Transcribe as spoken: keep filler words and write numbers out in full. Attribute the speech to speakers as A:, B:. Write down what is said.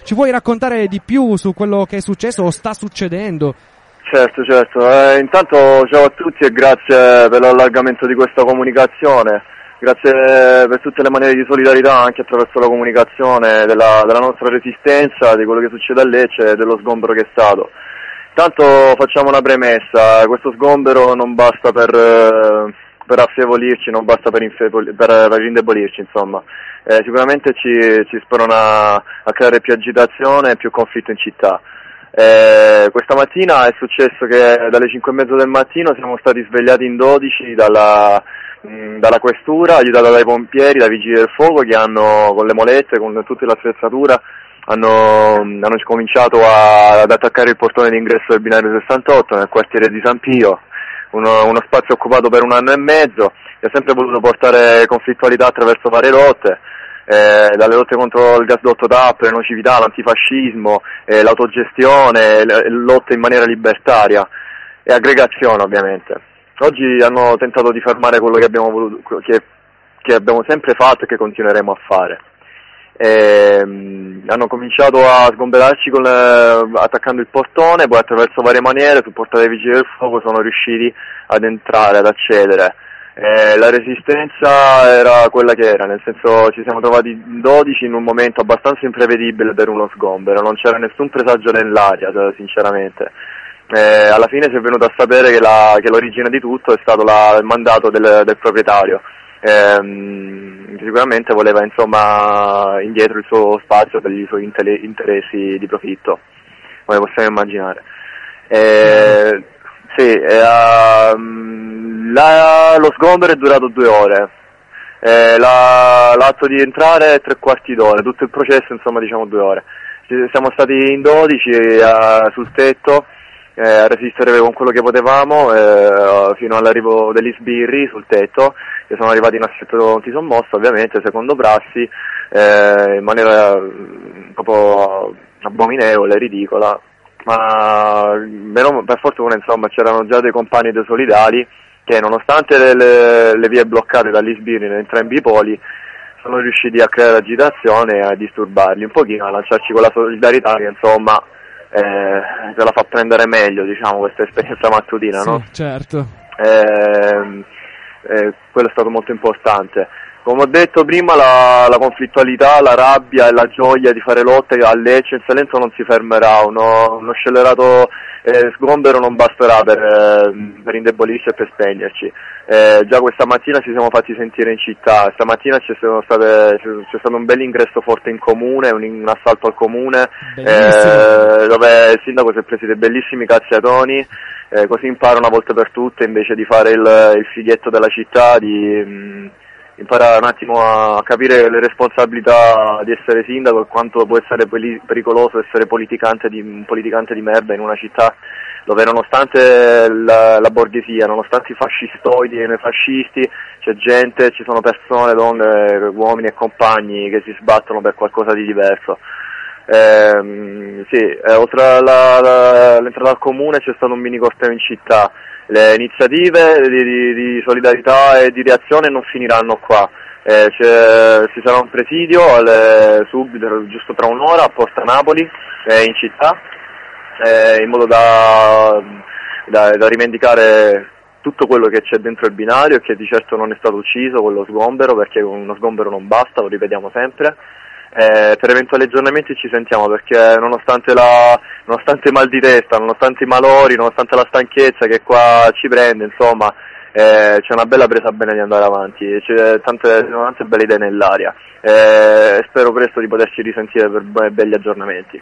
A: ci vuoi raccontare di più su quello che è successo o sta succedendo?
B: Certo, certo. Eh, intanto ciao a tutti e grazie per l'allargamento di questa comunicazione. Grazie per tutte le maniere di solidarietà anche attraverso la comunicazione della, della nostra resistenza, di quello che succede a Lecce e dello sgombero che è stato. Intanto facciamo una premessa, questo sgombero non basta per, per affievolirci, non basta per, infeboli, per, per indebolirci, insomma. Eh, sicuramente ci, ci sprona a creare più agitazione e più conflitto in città. Eh, questa mattina è successo che dalle cinque e mezza del mattino siamo stati svegliati in dodici dalla... dalla questura, aiutata dai pompieri, dai vigili del fuoco che hanno con le molette, con tutta l'attrezzatura hanno, hanno cominciato a, ad attaccare il portone d'ingresso del binario sessantotto nel quartiere di San Pio, uno, uno spazio occupato per un anno e mezzo, che ha sempre voluto portare conflittualità attraverso varie lotte, eh, dalle lotte contro il gasdotto T A P, le nocività, l'antifascismo, eh, l'autogestione, le, lotte in maniera libertaria e aggregazione ovviamente. Oggi hanno tentato di fermare quello che abbiamo voluto, che, che abbiamo sempre fatto e che continueremo a fare. E, um, hanno cominciato a sgomberarci con le, attaccando il portone, poi attraverso varie maniere, supportati dai vigili del fuoco, sono riusciti ad entrare, ad accedere. E la resistenza era quella che era, nel senso ci siamo trovati in dodici in un momento abbastanza imprevedibile per uno sgombero, non c'era nessun presagio nell'aria, sinceramente. Eh, alla fine si è venuto a sapere che, la, che l'origine di tutto è stato la, il mandato del, del proprietario, eh, sicuramente voleva insomma indietro il suo spazio per i suoi interessi di profitto, come possiamo immaginare. Eh, sì, eh, la, lo sgombero è durato due ore, eh, la, l'atto di entrare è tre quarti d'ora, tutto il processo insomma diciamo due ore. Siamo stati in dodici eh, sul tetto, Eh, a resistere con quello che potevamo eh, fino all'arrivo degli sbirri sul tetto, che sono arrivati in assetto antisommosso ovviamente secondo prassi, eh, in maniera un po' abominevole, ridicola, ma meno, per fortuna insomma c'erano già dei compagni dei solidari che nonostante le, le, le vie bloccate dagli sbirri in entrambi i poli sono riusciti a creare agitazione e a disturbarli un pochino, a lanciarci quella solidarietà che insomma Eh, se la fa prendere meglio, diciamo, questa esperienza mattutina,
A: sì,
B: no?
A: Certo.
B: Eh, eh, quello è stato molto importante. Come ho detto prima, la, la conflittualità, la rabbia e la gioia di fare lotte a Lecce in Salento non si fermerà, uno, uno scellerato eh, sgombero non basterà per, eh, per indebolirci e per spegnerci. Eh, già questa mattina ci siamo fatti sentire in città, stamattina c'è, state, c'è stato un bel ingresso forte in comune, un, un assalto al comune, eh, dove il sindaco si è preso dei bellissimi cazziatoni, eh, così impara una volta per tutte invece di fare il, il fighetto della città, di... Mh, imparare un attimo a capire le responsabilità di essere sindaco e quanto può essere pericoloso essere politicante di, un politicante di merda in una città dove nonostante la, la borghesia, nonostante i fascistoidi e i fascisti, c'è gente, ci sono persone, donne, uomini e compagni che si sbattono per qualcosa di diverso. Eh, sì, eh, oltre all'entrata al comune c'è stato un mini corteo in città. Le iniziative di, di, di solidarietà e di reazione non finiranno qua, eh, c'è, ci sarà un presidio alle, subito, giusto tra un'ora a Porta Napoli, eh, in città, eh, in modo da, da, da rivendicare tutto quello che c'è dentro il binario e che di certo non è stato ucciso con lo sgombero, perché con uno sgombero non basta, lo ripetiamo sempre. Eh, per eventuali aggiornamenti ci sentiamo, perché nonostante la nonostante il mal di testa, nonostante i malori, nonostante la stanchezza che qua ci prende, insomma, eh, c'è una bella presa bene di andare avanti, c'è tante, tante belle idee nell'aria, eh, spero presto di poterci risentire per belli aggiornamenti.